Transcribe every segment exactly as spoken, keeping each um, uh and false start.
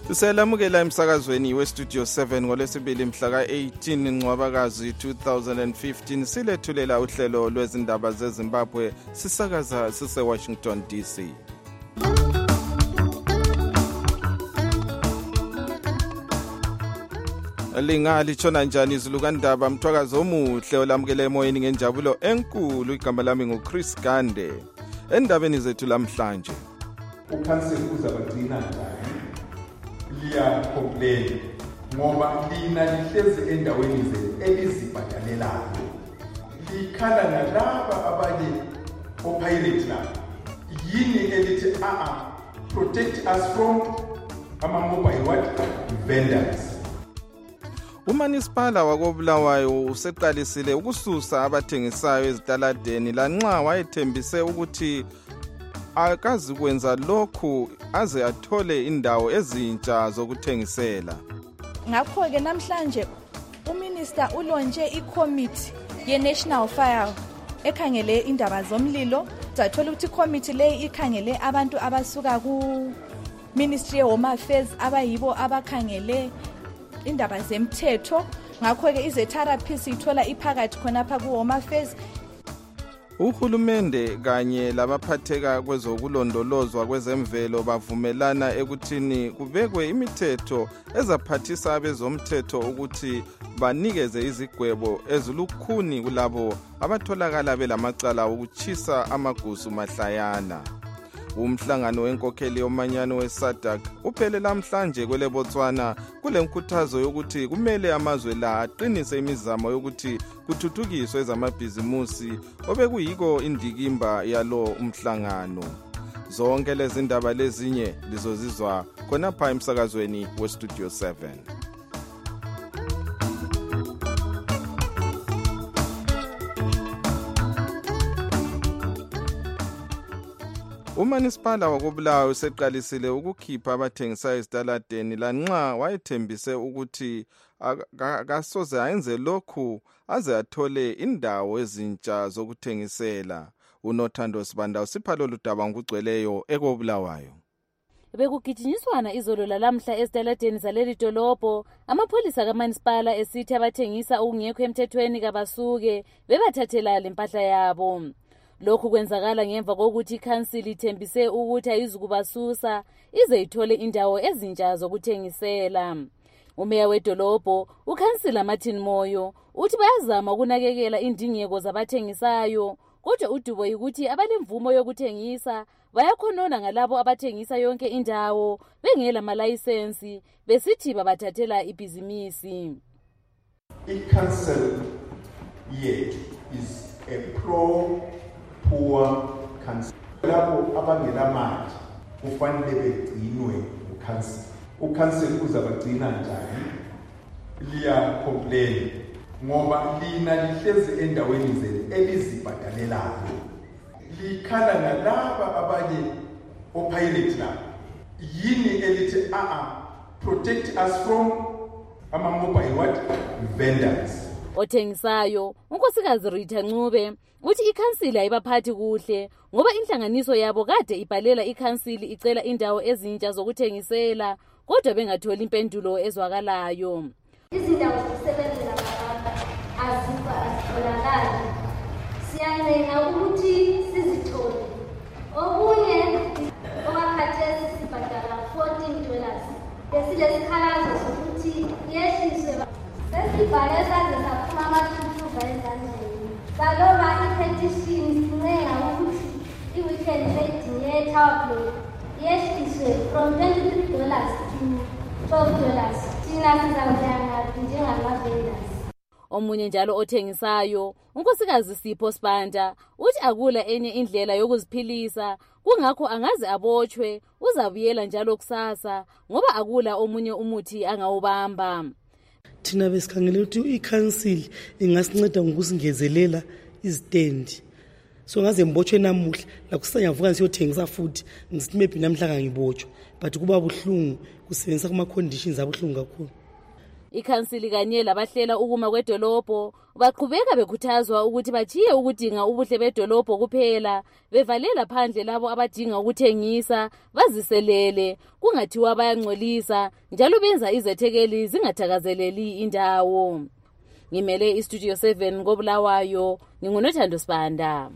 Siselamukela emsakazweni westudio seven ngolwesibili mhla ka-eighteen Ncwabakazi two thousand fifteen silethulela uhlelo lwezindaba zeZimbabwe sisakaza sise-Washington D C. Linga lichona njani izulu kandaba mthwakazi omuhle olamukele emoyeni ngenjabulo enkulu. Igama lami nguChris Gande. Endabeni zethu lamhlanje, ukhanseli uzabagcina njani? Liya complain ngoba lina lihlezi endaweni zenu elizibhadalelayo, likhala nalaba abanye opirate la. Yini elithi a a protect us from ama mobile what vendors. Umanisipala wakoBulawayo useqalisile ukususa abathengisayo ezitaladeni lanxa wayethembise ukuthi akazi kwenza lokhu aze athole indawo ezintsha zokuthengisela. Ngakho ke namhlanje uminister ulonje iCommittee ye-National Fire ekhangele indaba zomlilo. Sathola ukuthi iCommittee le ikhangele abantu abasuka ku Ministry of Home Affairs abayibo abakhangele indaba zemthetho. Ngakho ke izetherapist ithola iphakathi khonapha ku Home Affairs. Uhulumende kanye labaphatheka kwezokulondolozwa kwezemvelo bavumelana ekuthini kubekwe imithetho ezaphathisa abezomthetho ukuthi banikeze izigwebo ezilukhuni kulabo abatholakala belamacala okuchisa amagusu mahlayana. Umhlangano wenkokheli yomanyano weSADC uphele namhlanje kwele Botswana kule nkuthazo yokuthi kumele amazwe la aqinise imizamo yokuthi kuthuthukiswe ezamabhizimusi obekuyiko indikimba yalo umhlangano. Zonke lezi ndaba lezinye lizozizwa khonapha emsakazweni westudio seven. Umanisipala wakoBulawayo useqalisile ukukhipha abathengisayo ezitaladeni lanxa wayethembise ukuthi akasoze ayenze lokhu aze athole indawo ezintsha zokuthengisela. uNothando Sibanda usipha lolu daba ngokugcweleyo ekoBulawayo. Bekugijinyiswana izolo lalamhla ezitaladeni zaleli dolobho. Amapholisa kaManisipala esithi abathengisa okungekho emthethweni kabasuke bebathathela lempahla yabo. Lokhu kwenzakala ngemva kokuthi ikhansili ithembise ukuthi ayizukubasusa ize ithole indawo ezintsha zokuthengisela. Umeya wedolobho ukhansila Martin Moyo uthi bayazama ukunakekela indingeko zabathengisayo, kodwa udubo ukuthi abalemvumo yokuthengisa bayakhonona ngalabo abathengisa yonke indawo bengela malayisensi besithi babathathela ibhizinisi. Ikhanseli yethu is a pro poor council. Lapho abangela mali kufanele begcinwe ukhanseli. Ukhanseli uzabagcina njani? Liya complain ngoba lina lihlezi endaweni zenu elizibhadalelayo, likhala nalaba abanye opirate la. Yini elithi a a protect us from ama mobile what vendors. Othengisayo unkosikazi Rita Ncube uthi ikhansili ayibaphathi kuhle ngoba inhlanganiso yabo kade ibhalela ikhansili icela indawo ezintsha zokuthengisela kodwa bengatholi impendulo ezwakalayo. Izindawo zokusebenzela abantu azikho azitholakali. Siyancenga ukuthi sizithole. Okunye okakhathesi sibhadala fourteen dollars. Besilesikhalazo sokuthi yehliswe. Sesibhale saze saphuma amathuthuva ezandleni. Saloba i-petition sincenga ukuthi i-weekend rate ye-tower block yehliswe from twenty-three dollars to twelve dollars. Thina sizawuhlangana njengamavendors. Omunye njalo othengisayo unkosikazi Sipho Sibanda uthi akula enye indlela yokuziphilisa kungakho angaze abotshwe uzabuyela njalo kusasa ngoba akula omunye umuthi angawubamba. Thina besikhangela ukuthi ikhansili ingasinceda ngokusingezelela izitendi. So ngaze ngibotshwe namuhla la kusanyavuka siyothengisa futhi ngisithi maybe namhla ngangibotshwa but kuba buhlungu kusebenzisa kuma conditions abuhlungu kakhulu. Ikhansili kanye labahlela ukuma kwedolobho baqhubeka bekhuthazwa ukuthi bajiye ukudinga ubuhle bedolobho kuphela, bevalela phandle labo abadinga ukuthengisa, baziselele kungathiwa bayangcolisa njalo benza izethekeli zingathakazeleli indawo. Ngimele iStudio seven koBulawayo, nginguNothando Sibanda.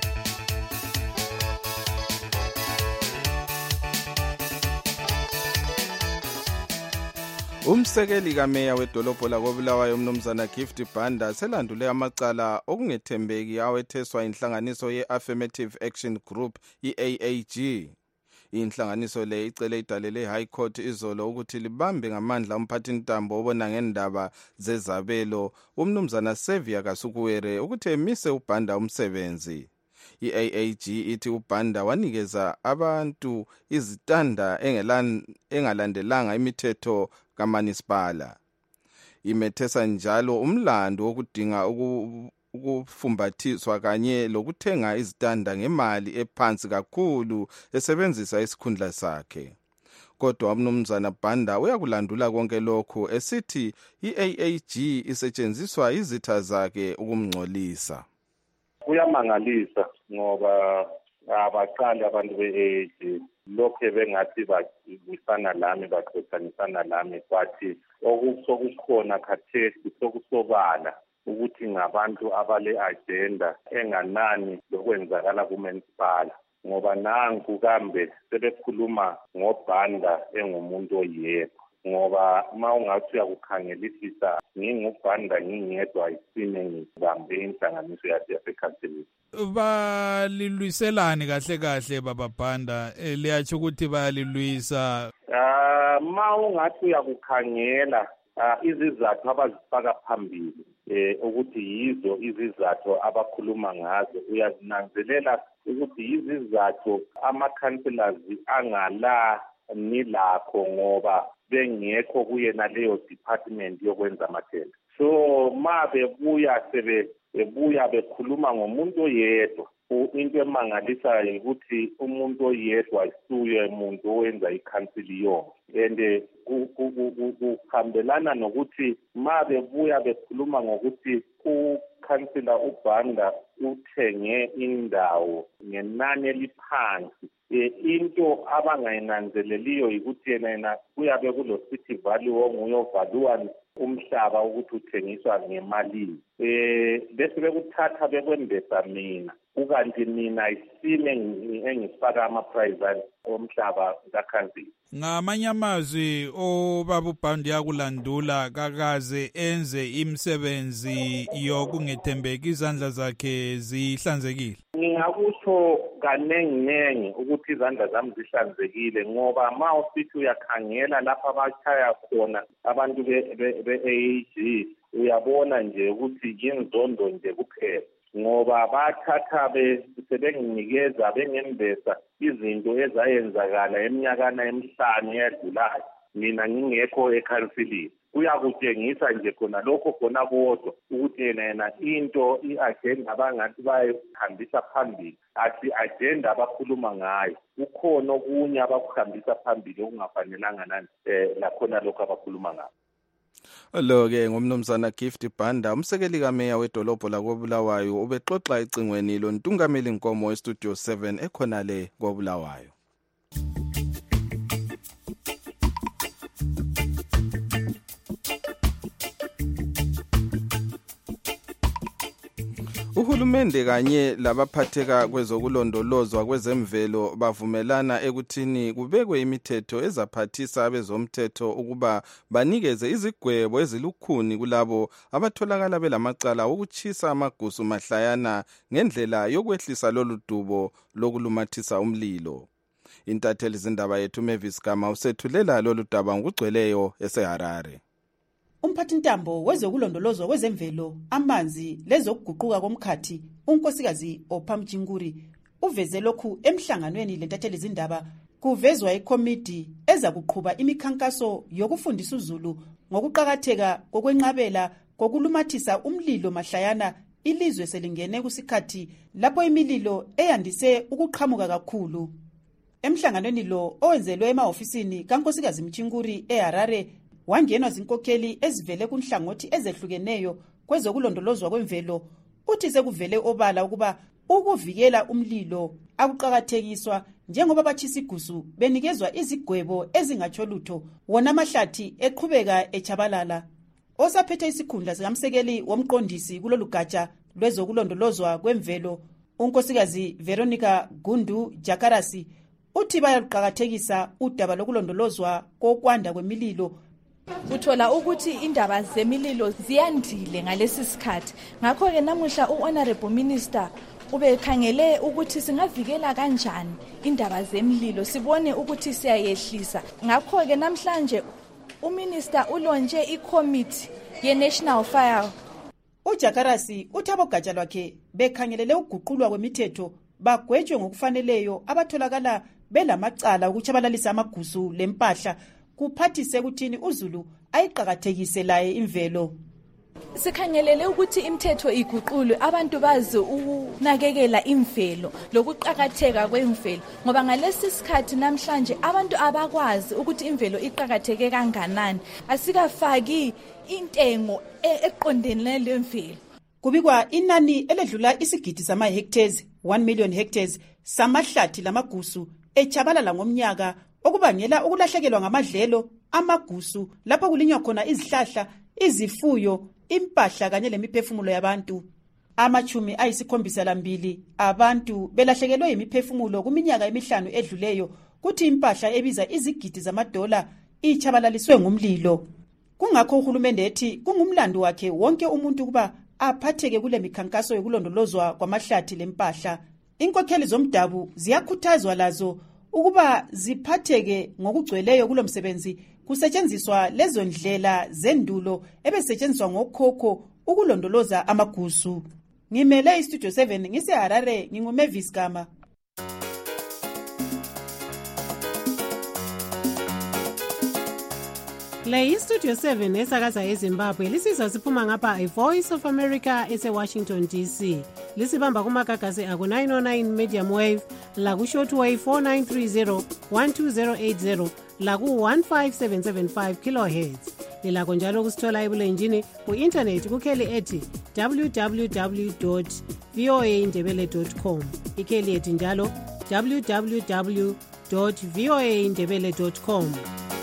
Umsekeli kameya wedolobho lakoBulawayo umnumzana Gift Banda selandule amacala okungethembeki awetheswa inhlanganiso ye-Affirmative Action Group i-A A G. Inhlanganiso le icele idalele High Court izolo ukuthi libambe ngamandla umphathintambo obona ngendaba zezabelo umnumzana Xavier Kasukuwere ukuthi emise uBanda umsebenzi. I-A A G ithi uBanda wanikeza abantu izitanda engalandelanga imithetho kaManisipala. Imethesa njalo umlando wokudinga ukufumbathiswa kanye lokuthenga izitanda ngemali ephansi kakhulu esebenzisa isikhundla sakhe. Kodwa umnumzana Banda uyakulandula konke lokhu esithi i-A A G isetshenziswa izitha zakhe ukumngcolisa. Kuyamangalisa ngoba abaqali abantu be-A A G lokho bengathi bakwisana lami baxoxanisana lami kwathi okusokukhona khathesi sokusobala ukuthi ngabantu abale agenda enganani lokwenzakala kuManisipala ngoba nanku kambe sebekhuluma ngoBanda engumuntu oyedwa ngoba ma ungathi uyakukhangelisisa ngingubanda ngingedwa isime ngibambe inhlanganiso yasekhanseleni. Balilwiselani kahle kahle baba Banda liyathi ukuthi bayalilwisa? Ah ma ungathi uyakukhangela izizathu abazifaka phambili eh ukuthi yizo izizathu abakhuluma ngazo uyazinanzelela ukuthi izizathu ama-councillors angala nilakho ngoba bengekho kuyena leyo department yokwenza amathenda. So ma bebuya sebe bebuya bekhuluma ngomuntu oyedwa into emangalisayo ukuthi umuntu oyedwa isuye umuntu owenza ikhansili yonke and kuhambelana nokuthi ma bebuya bekhuluma ngokuthi ukhansila uBanda uthenge indawo ngenani eliphansi. Into abangayinanzeleliyo ukuthi yena kuyabe kulo city value onguye ovaluwa umhlaba ukuthi uthengiswa ngemali eh bese bekuthatha bekwendesa mina ukanti mina isime engifaka ama price omhlaba kaKhanzini. Ngamanye amazwi obaba uBanda yakulandula kakaze enze imisebenzi yokungethembeki izandla zakhe zihlanzekile. Ngingakusho kanenginengi ukuthi izandla zami zihlanzekile ngoba ma usithi uyakhangela lapha abachaya khona abantu be-A A G uyabona nje ukuthi yinzondo nje kuphela ngoba bathatha sebenginikeza bengembesa izinto ezayenzakala eminyakana emihlanu eyadlulayo mina ngingekho ekhansilini. Uyakutshengisa nje khona lokho khona kodwa ukuthi yena yena into i-agenda abangathi bayihambisa phambili athi agenda abakhuluma ngayo kukhona okunye abakuhambisa phambili okungafanelanga nani eh lakhona lokho abakhuluma ngayo. Lo-ke ngumnumzana Gift Banda umsekeli kameya wedolobho lakoBulawayo ubexoxa ecingweni lontungameli Nkomo weStudio seven ekhona le koBulawayo. Uhulumende kanye labaphatheka kwezokulondolozwa kwezemvelo bavumelana ekuthini kubekwe imithetho ezaphathisa abezomthetho ukuba banikeze izigwebo ezilukhuni kulabo abatholakala belamacala okuchisa amagusu mahlayana ngendlela yokwehlisa lolu dubo lokulumathisa umlilo. Intatheli zindaba yethu Mavis Gama usethulela lolu daba ngokugcweleyo eseHarare. Umphathintambo wezokulondolozwa kwezemvelo, amanzi lezokuguquka komkhathi, unkosikazi Ophamjinguri uveze lokhu emhlanganweni lentatheli zindaba kuvezwa ikomiti ezakuqhuba imikhankaso yokufundisa uZulu ngokuqhakatheka kokwenqabela kokulumathisa umlilo mahlayana ilizwe selingene kusikhathi lapho imililo eyandise ukuqhamuka kakhulu. Emhlanganweni lo owenzelwe emaofisini kankosikazi Mchinguri eHarare wangenwa zinkokheli ezivele kunhlangothi ezehlukeneyo kwezokulondolozwa kwemvelo. Uthi sekuvele obala ukuba ukuvikela umlilo akuqakathekiswa njengoba batshisiigusu benikezwa izigwebo ezingatsho lutho, wona amahlathi eqhubeka echabalala. Osaphethe isikhundla sikamsekeli womqondisi kulolu gatsha lwezokulondolozwa kwemvelo, unkosikazi Veronica Gundu Jakarasi, uthi bayaluqakathekisa udaba lokulondolozwa kokwanda kwemililo. Uthola ukuthi indaba zemililo ziyandile ngalesi sikhathi. Ngakho ke namuhla uHonorable Minister ubekhangele ukuthi singavikela kanjani indaba zemililo, sibone ukuthi siyayehlisa. Ngakho ke namhlanje uMinister ulonje iCommittee ye-National Fire. uJakarasi uthi abogatsha lwakhe bekhangelele ukuguqulwa kwemithetho bagwetshwe ngokufaneleyo abatholakala belamacala ukutshabalalisa amagusu lempahla, kuphathise ukuthini uZulu ayiqakathekise laye imvelo. Sikhangelele ukuthi imithetho iguqulwe, abantu bazi ukunakekela imvelo lokuqhakatheka kwemvelo, ngoba ngalesi sikhathi namhlanje abantu abakwazi ukuthi imvelo iqhakatheke kanganani. Asikafaki intengo eqondene lemvelo. Kubikwa inani eledlula isigidi sama hectares one million hectares samahlathi lamagusu echabalala ngomnyaka, okubangela ukulahlekelwa ngamadlelo amagusu lapho kulinywa khona izihlahla, izifuyo, impahla kanye lemiphefumulo yabantu. Amachumi ayisikhombisa lambili abantu belahlekelwe yimiphefumulo kuminyaka emihlanu edluleyo, kuthi impahla ebiza izigidi zamadola ichabalaliswe ngumlilo. Kungakho uhulumende ethi kungumlando wakhe wonke umuntu kuba aphatheke kule mikhankaso yokulondolozwa kwamahlathi lempahla. Inkokheli zomdabu ziyakhuthazwa lazo ukuba ziphatheke ngokugcweleyo kulo msebenzi, kusetshenziswa lezo ndlela zendulo ebesetshenziswa ngokhokho ukulondoloza amagusu. Ngimele iStudio seven ngise Harare, nginguMavis Gama. Le iStudio seven esakaza eZimbabwe lisizwa siphuma ngapha iVoice of America ese-Washington D C. Lisibamba kumagagasi aku nine oh nine medium wave, laku shortwave four nine three zero one two zero eight zero, laku one five seven seven five kilohertz. Lilakho njalo kusithola ebulenjini ku-internet kukheli ethi w w w dot voa ndebele dot com, ikheli ethi njalo w w w dot voa ndebele dot com.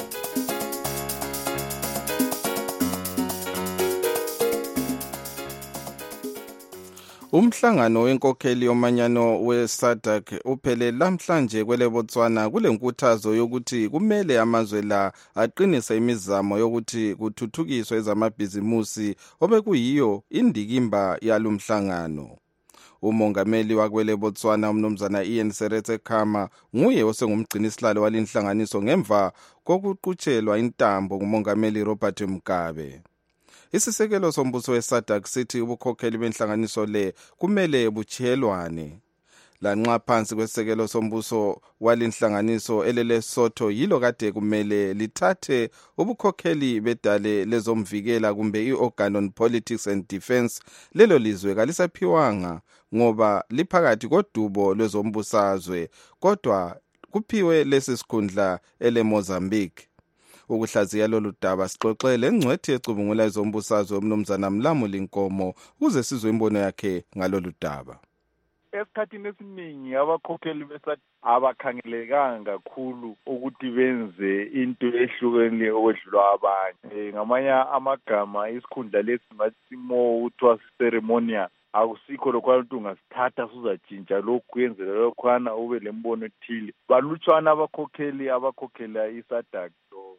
Umhlangano wenkokheli yomanyano we-SADC uphele lamhlanje kwele Botswana kulenkuthazo yokuthi kumele amazwe la aqinise imizamo yokuthi kuthuthukiswe ezamabhizimusi obekuyiyo indikimba yalomhlangano. Umongameli wakwele Botswana umnumzana Ian Seretse Khama nguye osengumgcinisihlalo walinhlanganiso ngemva kokuqutshelwa intambo ngumongameli Robert Mugabe. Isisekelo sombuso we-SADC sithi ubukhokheli benhlanganiso le kumele buchelwane. Lanxa phansi kwesisekelo sombuso walinhlanganiso eleleSotho yilo kade kumele lithathe ubukhokheli bedale lezomvikela kumbe i-Organ on Politics and Defence, lelo lizwe kalisaphiwanga ngoba liphakathi kodubo lwezombusazwe, kodwa kuphiwe lesi sikhundla ele Mozambique. Ukuhlaziya lolu daba sixoxele ngcwethi ecubungula ezombusazwe umnumzana Mlamuli Nkomo ukuze sizwe imbono yakhe ngalolu daba. Esikhathini esiningi abakhokheli besathi abakhangelekanga kakhulu ukuthi benze into ehlukene okwedlula abanye. Ngamanye amagama isikhundla lesi ngathi mo uthiwa ceremonial, akusikho lokwantu ungasithatha suzatshintsha lokhu yenzela lokhwana ube lembono ethile. Balutshwana abakhokheli abakhokhela iSADC,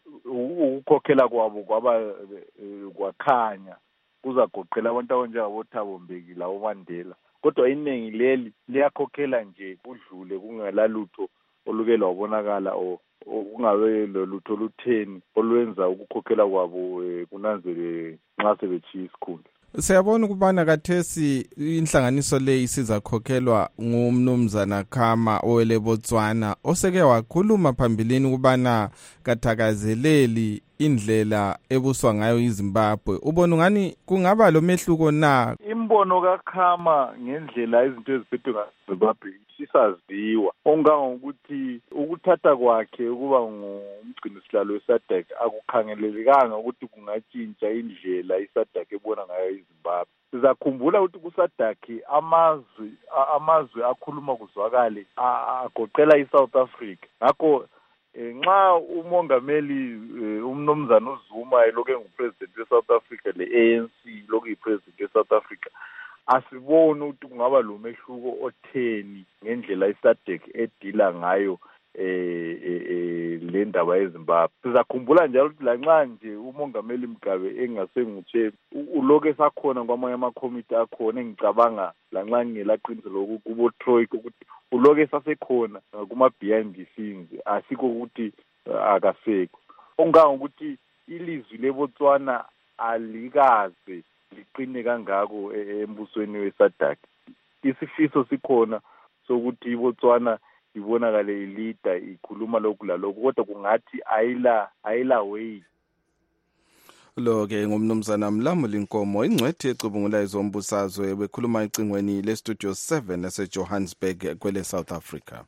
ukukhokhela kwabo kwaba kwakhanya kuzagoqela abantu abanjengabo Thabo Mbeki lawo Mandela, kodwa iningi leli liyakhokhela nje kudlule kungalalutho oluke lwabonakala o kungabe lolutho lutheni olwenza ukukhokhela kwabo kunanzele nxa sebechiya isikhundla. Siyabona ukubana kathesi inhlanganiso le isizakhokhelwa ngumnumzana Khama owele Botswana oseke wakhuluma phambilini ukubana kathakazeleli indlela ebuswa ngayo iZimbabwe. Ubona ngani kungaba lo mehluko na? Imbono kaKhama ngendlela izinto eziphethwe ngaZimbabwe sisaziwa, ongangokuthi ukuthatha kwakhe ukuba njengomgcini sihlalo weSADC akukhangelelekanga ukuthi kungatshintsha indlela iSADC ebona ngayo iZimbabwe. Sizakhumbula ukuthi kuSADC amazwe amazwe akhuluma kuzwakale agoqela iSouth Africa. Ngakho nxa umongameli umnomzana uZuma eloke ngupresident weSouth Africa le-A N C loku yipresident weSouth Africa, asiboni ukuthi kungaba lo mehluko otheni ngendlela iSADC edila ngayo eh le ndaba yeZimbabwe. Sizakhumbula njalo ukuthi lanxa nje umongameli Mugabe engasenguthe uloke sakhona kwamanye amakomiti akhona, engicabanga lanxa ngelaqiniso lokubo Troika ukuthi uloke sasekhona kuma behind the scenes, asikho ukuthi akasekho. Onganga ukuthi ilizwi leBotswana alikaze liqine kangako embusweni weSADC. Isifiso sikhona sokuthi iBotswana ibonakale ilida ikhuluma lokhu lalokho, kodwa kungathi ayila ayila way. Lo ke ngumnumzana Mlamuli Nkomo, ingcwethi ecubungula izombusazwe, bekhuluma icingweni le Studio seven ese Johannesburg kwele South Africa.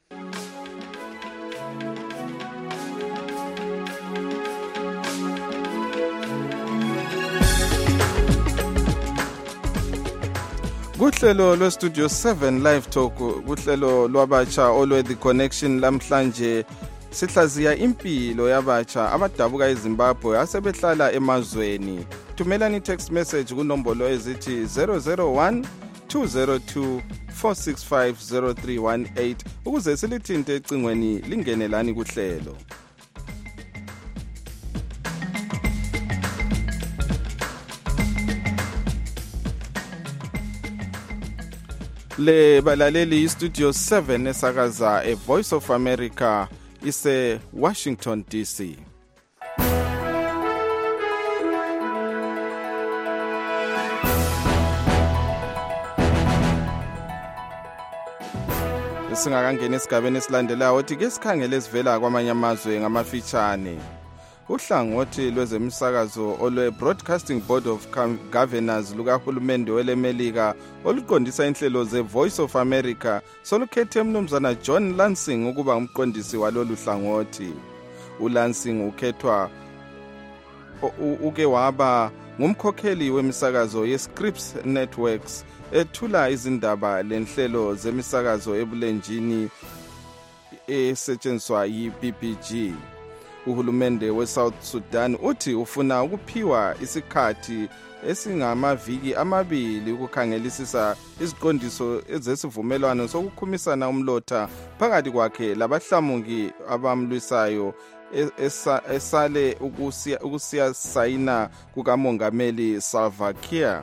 Kuhlelo lwe Studio seven Live Talk, kuhlelo lwabatsha olwe The Connection, lamhlanje sihlaziya impilo yabatsha abadabuka eZimbabwe asebehlala emazweni. Thumelani text message kunombolo ezithi zero zero one two zero two four six five zero three one eight ukuze silithinte ecingweni lingenelani kuhlelo. Le balaleli Studio seven esakaza e Voice of America ise Washington D C. Singakangena esigabeni esilandelayo ukuthi ke sikhangele esivela kwamanye amazwe ngamafitshane. Uhlangothi lwezemsakazo olwe Broadcasting Board of Governors lukahulumende welemelika oluqondisa inhlelo ze Voice of America solukhethe umnumzana John Lansing ukuba umqondisi walolu hlangothi. uLansing ukhethwa uke waba ngumkhokheli wemisakazo yeScripps Networks ethula izindaba lenhlelo zemisakazo ebulenjini esetshenziswa yi-B B G. Uhulumende weSouth Sudan uthi ufuna ukuphiwa isikhathi esingamaviki amabili ukukhangelisisa iziqondiso ezesivumelwano sokukhumisana umlotha phakathi kwakhe labahlamuki abamlwisayo esale ukusiya sayina kukamongameli Salva Kiir.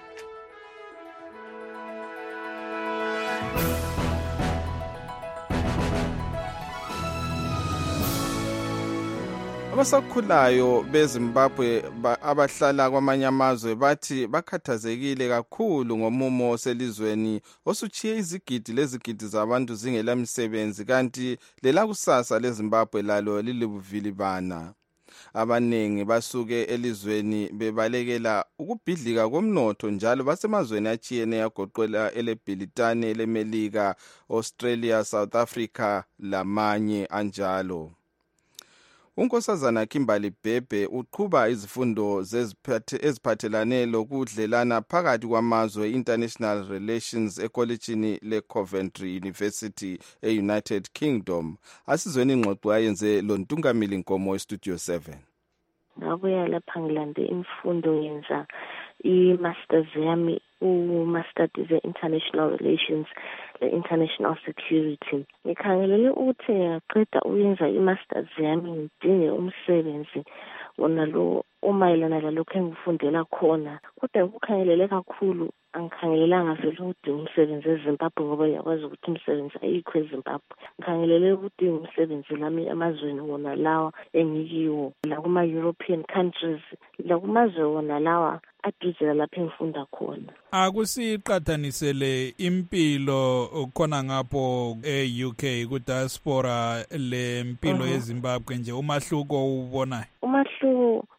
Abasakhulayo beZimbabwe abahlala kwamanye amazwe bathi bakhathazekile kakhulu ngomumo oselizweni osuchiye izigidi lezigidi zabantu zingela misebenzi, kanti lela kusasa leZimbabwe lalo lilibuvilibana. Abanengi basuke elizweni bebalekela ukubhidlika komnotho, njalo basemazweni achiyene yagoqela eleBritane, eleMelika, Australia, South Africa lamanye anjalo. Unkosazana Kimberly Bhebhe uqhuba izifundo eziphathelane lokudlelana phakathi kwamazwe International Relations ekolejini leCoventry University eUnited Kingdom. Asizweni ingxoxo ayenze lo Ntungamili Nkomo eStudio seven. Ngabuya lapha ngilande imfundo yenza i-masters yami u-master ze international relations le-international security. Ngikhangelele ukuthi ngaqeda uyenza i-masters yami ngidinge umsebenzi wona lo umayelana lalokho engifundela khona, kodwa ngikhangelele kakhulu angikhangelelanga vele ukudinga umsebenzi eZimbabwe ngoba yakwazi ukuthi umsebenzi ayikho eZimbabwe. Ngikhangelele ukudinga umsebenzi lami emazweni wona lawa engikiwo, la kuma-European countries, la kumazwe wona lawa aduzela lapha engifunda khona. Akusiqathanisele impilo khona ngapho e-U K ku-diaspora le mpilo yeZimbabwe nje, umahluko uwubonayo? Umahluko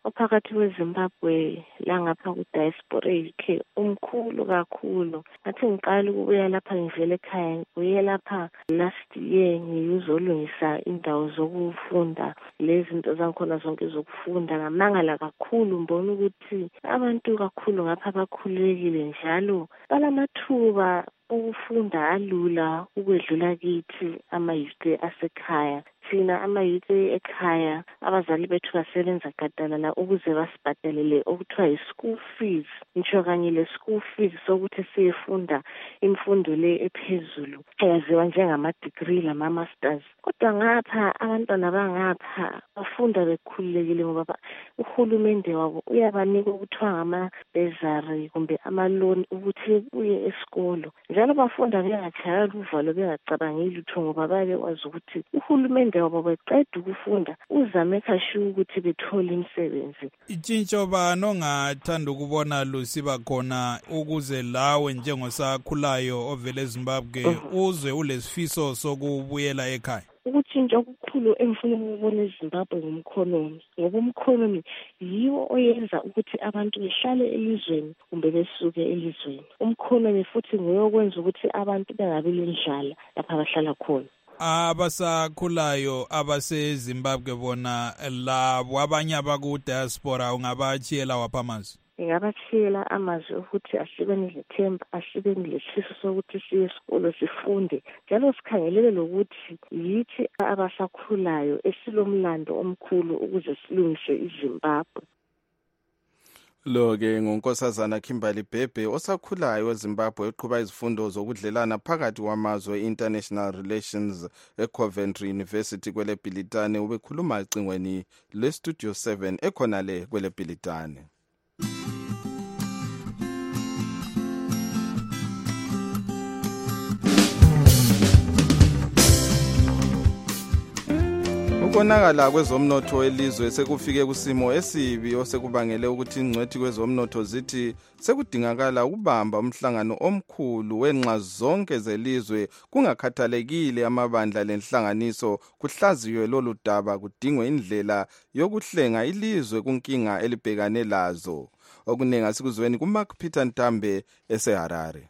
ophakathi kweZimbabwe la ngapha ku-diaspora e-U K umkhulu kakhulu. Ngathi ngiqala ukubuya lapha ngivele ekhaya, ngibuye lapha last year ngiyuzolungisa indawo zokufunda, lezi zinto zangikhona zonke zokufunda. Ngamangala kakhulu mbona ukuthi abantu kakhulu ngapha bakhululekile njalo balamathuba ukufunda alula ukwedlula kithi ama-youth asekhaya. Thina ama-youth ekhaya abazali bethu basebenza gadalala ukuze basibhatalele okuthiwa yi-school fees, ngisho kanye le-school fees sokuthi siyefunda imfundo le ephezulu eyaziwa njengama-degree lama-masters. Kodwa ngapha abantwana bangapha bafunda bekhululekile ngoba uhulumende wabo uyabanika okuthiwa ngama-bursary kumbe ama-loan ukuthi uye esikolo. Njalo bafunda bengachayela uvalo bengacabangeli lutho ngoba babekwazi ukuthi uhulumende wabo beqeda ukufunda uzame khashu ukuthi bethole imisebenzi. Itshintsho bani ongathanda ukubona lusiba khona ukuze lawe njengosakhulayo ovele eZimbabwe uzwe ulesifiso sokubuyela ekhaya? Ukutshintsha okukhulu engifuna ukubona eZimbabwe ngumkhonomi, ngoba umkhonomi yiwo oyenza ukuthi abantu behlale elizweni kumbe besuke elizweni. Umkhonomi futhi nguyokwenza ukuthi abantu bengabi lendlala lapha abahlala khona. Abasakhulayo abaseZimbabwe bona labo abanye abaku-diaspora ungabachiyela wapha amazwi? Ngingabachiyela amazwi ukuthi ahlibene lethemba, ahlibene lesifiso sokuthi siye esikolo sifunde, njalo sikhangelele lokuthi yithi abasakhulayo esilomlando omkhulu ukuze silungise iZimbabwe. Lo-ke ngunkosazana Kimberly Bhebhe osakhulayo eZimbabwe eqhuba izifundo zokudlelana phakathi kwamazwe International Relations eCoventry University kwele Bhilitane. Ubekhuluma ecingweni leStudio seven ekhona le kwele Bhilitane. Ukonakala kwezomnotho welizwe sekufike kusimo esibi osekubangele ukuthi ingcwethi kwezomnotho zithi sekudingakala ukubamba umhlangano omkhulu wenxa zonke zelizwe kungakhathalekile amabandla lenhlanganiso kuhlaziywe lolu daba kudingwe indlela yokuhlenga ilizwe kunkinga elibhekane lazo. Okuningi asikuzweni kuMark Peter Ntambe eseHarare.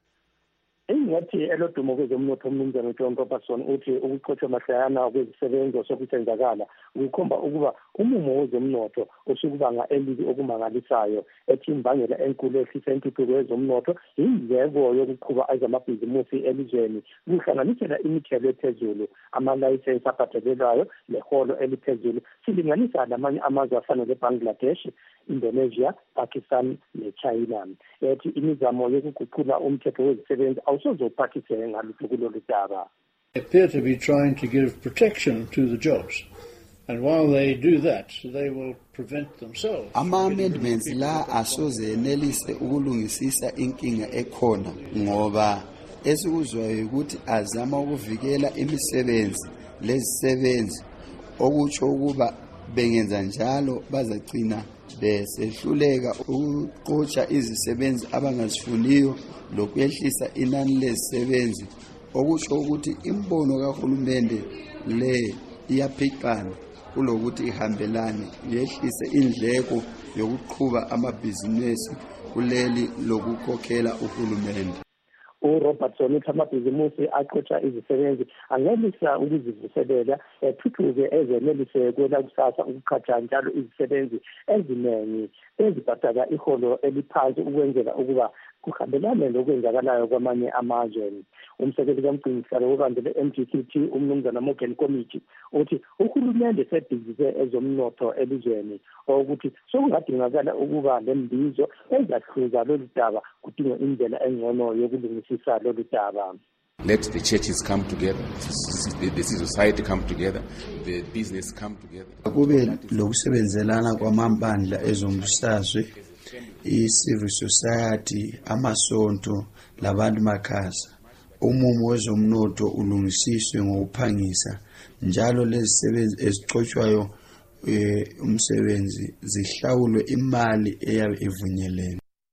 Engathi elodumo kwezomnotho umnumzana John Robertson uthi ukuqothwa mahlayana kwezisebenzo sokusenzakala ukukhomba ukuba umumo wezomnotho usukubanga elibi okumangalisayo ethi imbangela enkulu ehlisa intuthuko yezomnotho indleko yokuqhuba ezamabhizimusi elizweni kuhlanganisela imithelo ephezulu, amalayisensi abhadelelwayo leholo eliphezulu silinganisa namanye amazwe afana leBangladesh, Indonesia, Pakistan neChina. Ethi imizamo yokuguqula umthetho wezisebenzi awusozophathise ngalutho kulolu daba. Appear to be trying to give protection to the jobs. And while they do that, they will prevent themselves. Ama-amendments la asoze enelise ukulungisisa inkinga ekhona ngoba esikuzwayo ukuthi azama ukuvikela imisebenzi lezisebenzi okutsho ukuba bengenza njalo bazagcina besehluleka ukuqotsha izisebenzi abangazifuniyo lokwehlisa inani lezisebenzi okusho ukuthi imbono kahulumende le iyaphikana kulokuthi ihambelane yehlise indleko yokuqhuba amabhizinesi kuleli lokukhokhela uhulumende. uRobertson uthi amabhizimusi aqotsha izisebenzi angelisa ukuzivuselela ethuthuke ezenelise kwela kusasa ukuqhatha njalo izisebenzi eziningi ezibhadala iholo eliphansi ukwenzela ukuba kuhambelane lokwenzakalayo kwamanye amazwe. Umsekeli kamgcinihlalo webandla le-M G C T umnumzana Morgan Committee uthi uhulumende sebhizize ezomnotho elizweni ukuthi sokungadingakala ukuba lembizo ezahluza lolu daba kudingwa indlela engcono yokulungisisa lolu daba. Let the churches come together, the society come together, the business come together. Kube lokusebenzelana kwamabandla ezombusazwe, i-civil society, amasonto, labantu makhasa. Umumo wezomnotho ulungisiswe ngokuphangisa njalo lezi sebenzi ezixoshwayo umsebenzi zihlawulwe imali eyabe ivunyelene.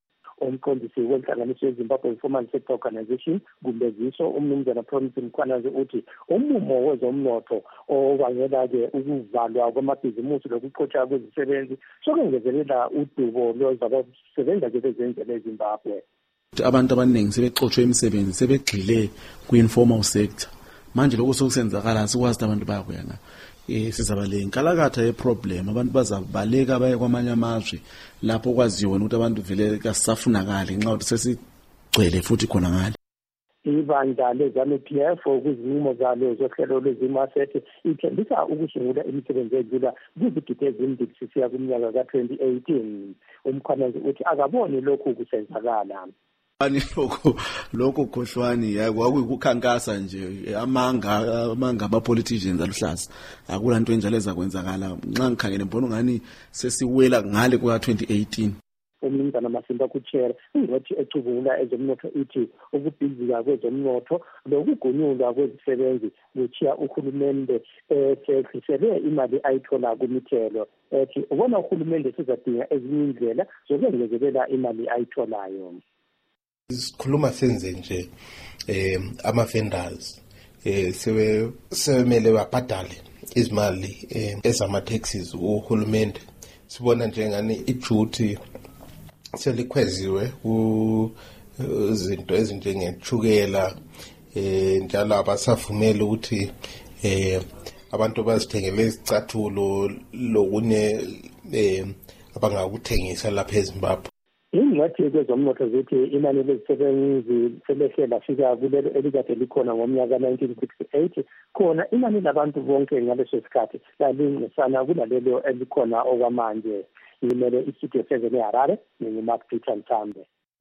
umqondisi wenhlanganiso yeZimbabwe Informal Sector Organization kumbeziso umnumzana Promise Mkhwanazi uthi umumo wezomnotho obangela-ke ukuvalwa kwamabhizimusi lokuqotshwa kwezisebenzi sokungezelela udubo lwezabasebenza-ke bezenzela eZimbabwe. Abantu abaningi sebexoshwe imisebenzi sebegxile kwi-informal sector. Manje lokho sokusenzakala sikwazi abantu bayakuyana. Eh sizaba le nkalakatha yeproblem abantu bazabaleka baye kwamanye amazwe lapho kwaziwe ukuthi abantu vele kasafunakala ngenxa ukuthi sesigcwele futhi khona ngale. Ibandla lezame P F kuzinqumo zalo zohlelo lwezimasethi ithembisa ukusungula imisebenzi edlula kuzigidi ezimbili sisiya kumnyaka ka twenty eighteen. Umkhwanazi uthi akaboni lokhu kusenzakala. Ani lokho lokho khohlwani yakukukhankasa nje amanga amanga aba politicians aluhlaza akulanto enjalo ezakwenzakala nxa ngikhangele mbona ngani sesiwela ngale kwa twenty eighteen. Umnumzana Masimba kuchair ngothi ecubungula ezomnotho ithi ukubhizika kwezomnotho lokugonyulwa kwezisebenzi kuchiya uhulumende esekhisele imali ayithola kumithelo ethi ubona uhulumende sizadinga ezinye indlela zokwengezelela imali ayitholayo. Sikhuluma senze nje eh ama vendors eh sebe sebemele babhadale izimali ezama taxes uhulumende sibona njengani iduty selikhweziwe ku izinto ezinjengechukela eh njalo abasavumela ukuthi eh abantu bazithengele izicathulo lokune eh abangakuthengisa lapha eZimbabwe. Ingathi kwezomnotho zithi inani lezisebenzi selehlela fika kulelo elikade likhona ngomnyaka nineteen sixty-eight khona inani labantu bonke ngaleso sikhathi lalincisana kulalelo elikhona okwamanje. Imele istudio seven eHarare nginguMark Peter Mthambe.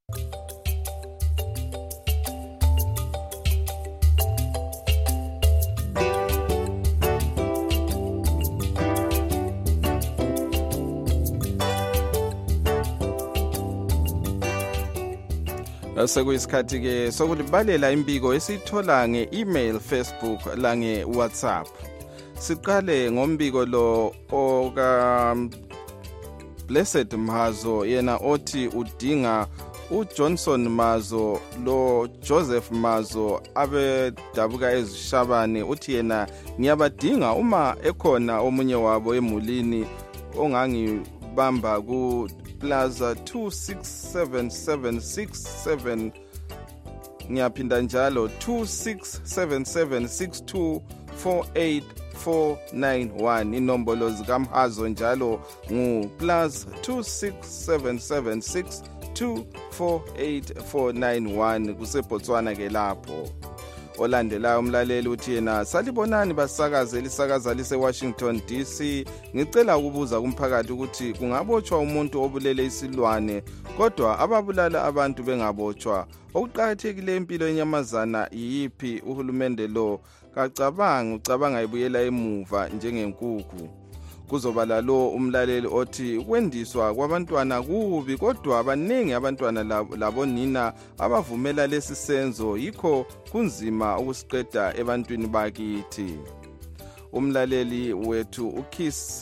Sekuyisikhathi ke sokulibalela imbiko esithola nge-email, Facebook lange WhatsApp. Siqale ngombiko lo oka Blessed Mhazo yena othi udinga uJohnson Mazo lo Joseph Mazo abedabuka ezishabane uthi yena ngiyabadinga uma ekhona omunye wabo emulini ongangibamba ku Plaza two six seven seven six seven ngiyaphinda njalo two six seven seven six two four eight four nine one inombolo zikamhazo njalo ngu plus two six seven seven six two four eight four nine one kuseBotswana ke lapho. Olandelayo umlaleli uthi yena salibonani basakaze lisakaza lise Washington D C ngicela ukubuza kumphakathi ukuthi kungabotshwa umuntu obulele isilwane kodwa ababulala abantu bengabotshwa okuqhakathekile impilo yenyamazana yipi uhulumende lo kacabanga ucabanga ibuyela emuva njengenkukhu. Kuzoba lo umlaleli othi kwendiswa kwabantwana kubi kodwa abaningi abantwana labonina abavumela lesi senzo yikho kunzima ukusiqeda ebantwini bakithi. Umlaleli wethu uKis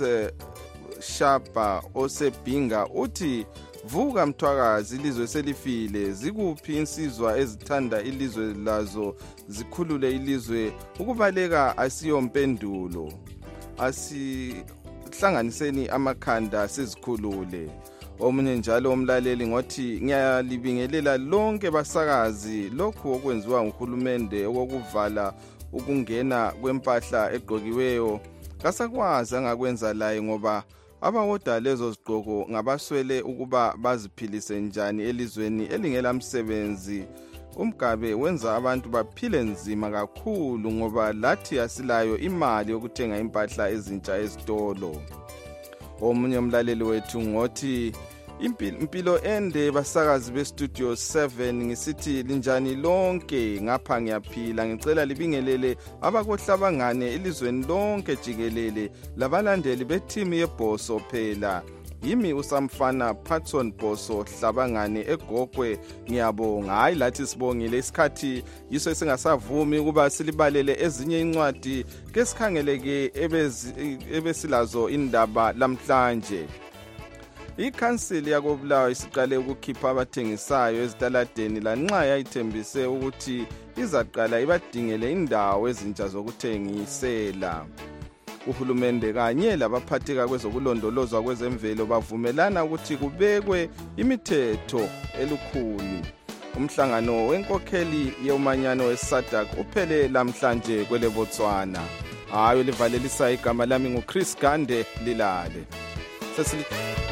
Shapa osebhinga uthi vuka mthwakazi ilizwe selifile zikuphi insizwa ezithanda ilizwe lazo zikhulule ilizwe ukubaleka asiyompendulo asi hlanganiseni amakhanda sizikhulule. Omunye njalo umlaleli ngothi ngiyalibingelela lonke basakazi lokhu okwenziwa nguhulumende okokuvala ukungena kwempahla egqokiweyo kasakwazi angakwenza laye ngoba abawoda lezo zigqoko ngabaswele ukuba baziphilise njani elizweni elingela msebenzi. Umgabe wenza abantu baphile nzima kakhulu ngoba lathi asilayo imali yokuthenga impahla ezintsha ezitolo. Omunye umlaleli wethu ngothi impilo ende basakazi bestudio seven ngisithi linjani lonke ngapha ngiyaphila ngicela libingelele abakohlabangane elizweni lonke jikelele labalandeli bethimi yeBhoso phela. Yimi usamfana Patson Bhoso Hlabangane eGogwe ngiyabonga. Hayi lathi sibongile isikhathi yiso esingasavumi ukuba silibalele ezinye incwadi ke sikhangeleke ebesilazo indaba lamhlanje. ikhansili yakobulawayo isiqale ukukhipha abathengisayo ezitaladeni lanxa yayithembise ukuthi izaqala ibadingele indawo ezintsha zokuthengisela. Uhulumende kanye labaphatheka kwezokulondolozwa kwezemvelo bavumelana ukuthi kubekwe imithetho elukhuni. Umhlangano wenkokheli yomanyano weSADC uphele namhlanje kwele Botswana. Hayo livalelisa igama lami nguChris Gande Lilale. Sesili